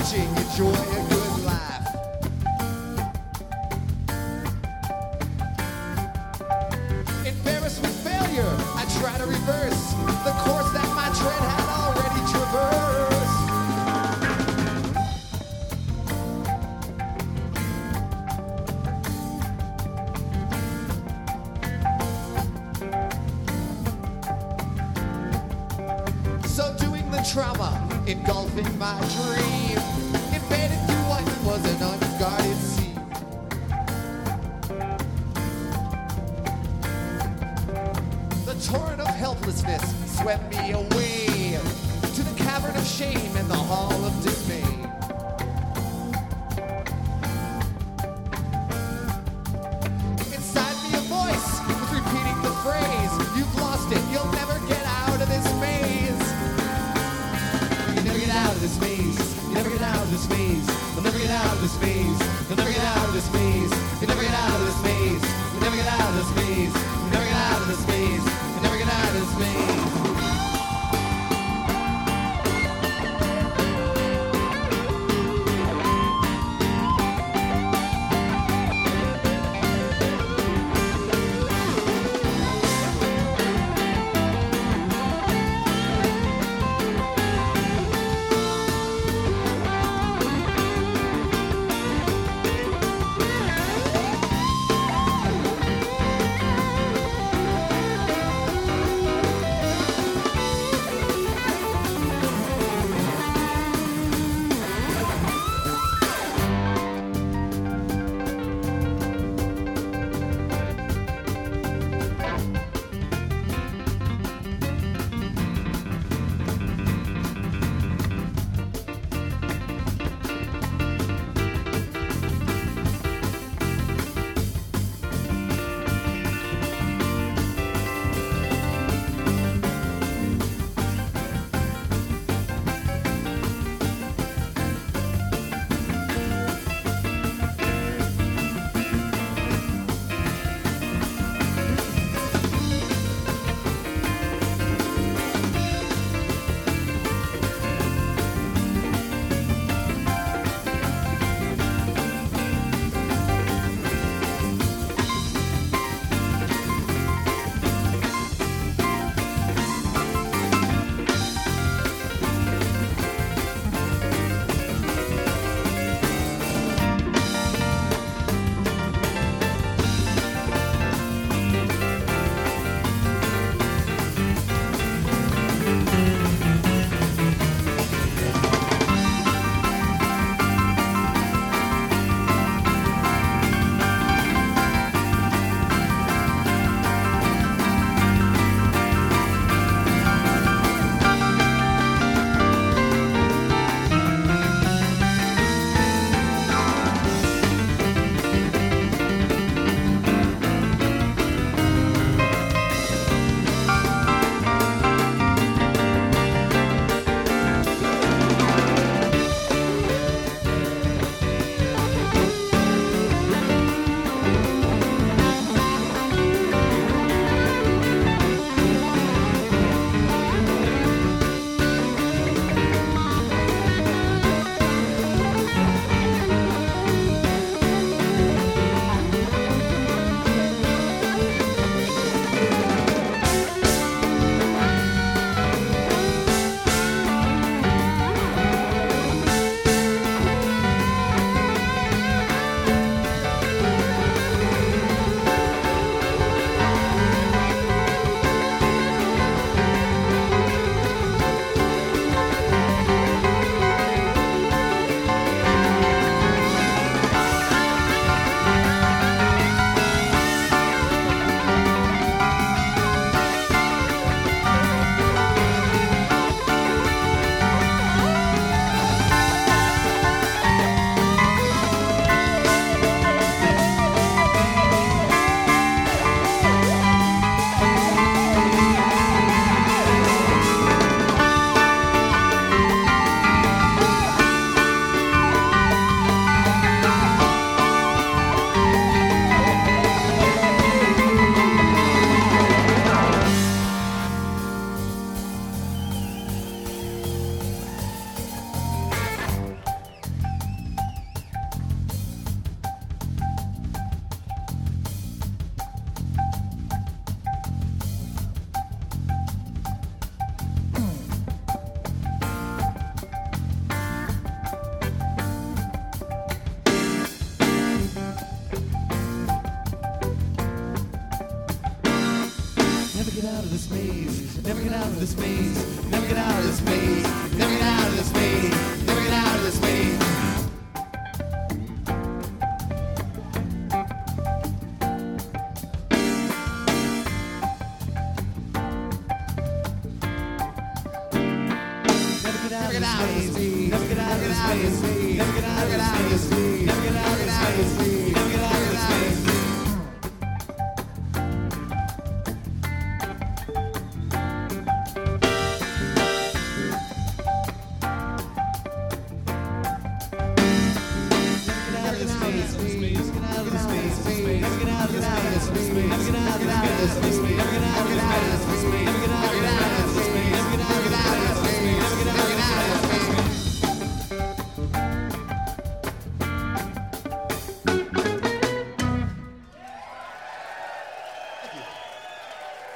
watching, enjoy a good laugh. Embarrassed with failure, I try to reverse the course that my tread had already traversed. Subduing the trauma, engulfing my dream, invaded through what was an unguarded sea. The torrent of helplessness swept me away to the cavern of shame and the hall of dismay. Inside me a voice was repeating the phrase, "You've lost it, you'll never get out of this maze. You never get out of this maze. You never get out of this maze. You'll never get out of this maze. You'll never get out of this maze. You never get out of this maze. You never get out of this maze. You never get out of this maze. You never get out of this maze." get out of this maze. Never get out of this maze. Never get out of this maze. Never get out of this maze. Never get out of this maze. Never get out of this maze. Never get out of this maze. Never get out of this maze. Never get out of this maze. Never get out of this maze.